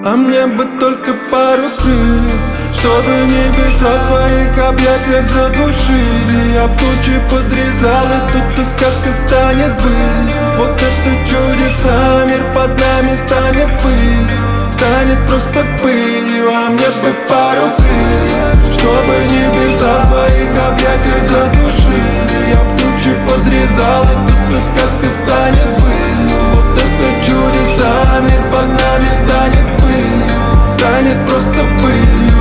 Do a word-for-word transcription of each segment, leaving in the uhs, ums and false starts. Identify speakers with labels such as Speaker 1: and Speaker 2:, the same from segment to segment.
Speaker 1: А мне бы только пару крыльев, чтобы небеса в своих объятиях задушили. Я б тучи подрезал, и тут и сказка станет былью. Вот это чудеса, мир под нами станет пылью, станет просто пылью. А мне бы пару крыльев, чтобы небеса в своих объятиях задушили. Я б тучи подрезал, и тут и сказка станет былью. Вот это чудеса, мир под нами станет пылью, станет просто пылью.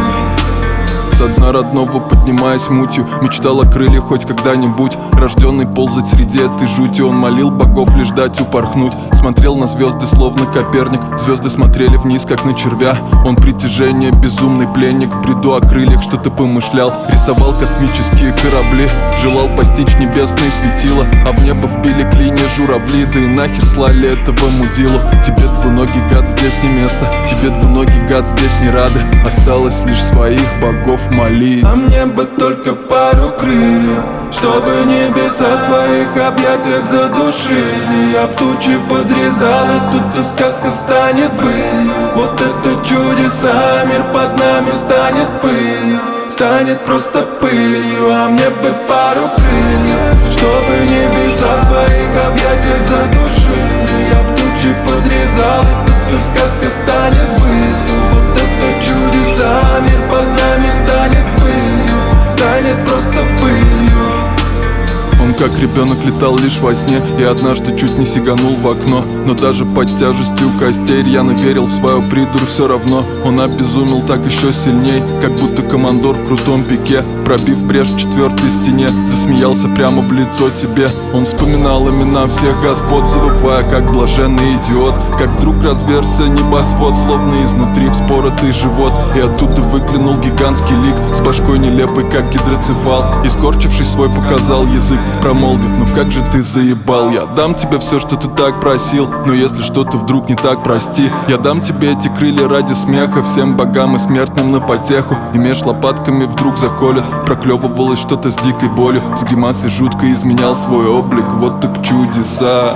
Speaker 2: Со дна родного поднимаясь мутью, мечтал о крыльях хоть когда-нибудь. Рожденный ползать среди этой жути, он молил богов лишь дать упорхнуть. Смотрел на звезды словно Коперник, звезды смотрели вниз как на червя. Он притяжение, безумный пленник, в бреду о крыльях что-то помышлял. Рисовал космические корабли, желал постичь небесные светила. А в небо вбили клинья журавли, да и нахер слали этого мудилу. Тебе двуногий гад здесь не место, тебе двуногий гад здесь не рады. Осталось лишь своих богов молить.
Speaker 1: А мне бы только пару крыльев, чтобы небеса в своих объятиях задушили. Я б тучи подрезал, и тут и сказка станет былью. Вот это чудеса, мир под нами станет пылью, станет просто пылью. А мне бы пару крыльев, чтобы небеса в своих объятиях задушили. Я б тучи подрезал, и тут и сказка станет былью. Вот это чудеса, мир под нами станет пылью, станет просто пылью.
Speaker 2: Он как ребенок летал лишь во сне и однажды чуть не сиганул в окно. Но даже под тяжестью костей рьяно верил в свою придурь все равно. Он обезумел так еще сильней, как будто командор в крутом пике. Пробив брешь в четвертой стене, засмеялся прямо в лицо тебе. Он вспоминал имена всех господ, завывая как блаженный идиот. Как вдруг разверся небосвод, словно изнутри вспоротый живот. И оттуда выглянул гигантский лик с башкой нелепой, как гидроцефал. И скорчившись свой показал язык, промолвив: ну как же ты заебал. Я дам тебе все, что ты так просил, но если что-то вдруг не так, прости. Я дам тебе эти крылья ради смеха, всем богам и смертным на потеху. И меж лопатками вдруг заколет, проклевывалось что-то с дикой болью. С гримасой жутко изменял свой облик, вот так чудеса.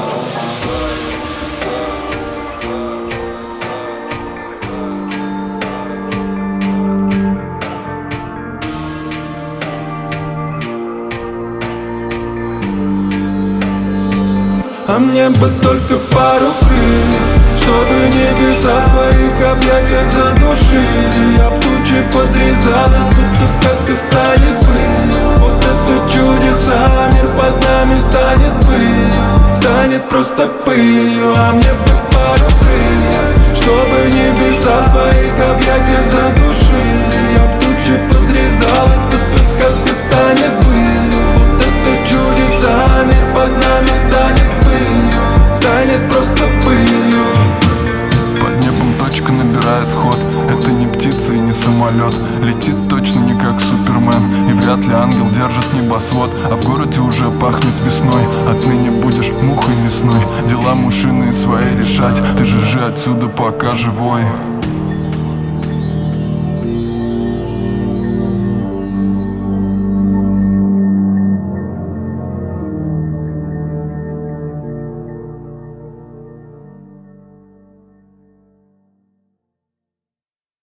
Speaker 1: А мне бы только пару крыльев, чтобы небеса в своих объятиях задушили. Я б тучи подрезал, и тут и сказка станет пылью. Вот это чудеса, мир под нами станет пылью, станет просто пылью. А мне бы пару крыльев, чтобы небеса в своих объятиях задушили. Я б тучи подрезал, и тут и сказка станет пылью. Вот это чудеса, мир под нами станет пылью, станет просто пылью.
Speaker 2: Под небом точка набирает ход, это не птица и не самолет. Летит точно не как Супермен, и вряд ли ангел держит небосвод. А в городе уже пахнет весной, отныне будешь мухой мясной. Дела мушиные свои решать, ты же жи отсюда пока живой.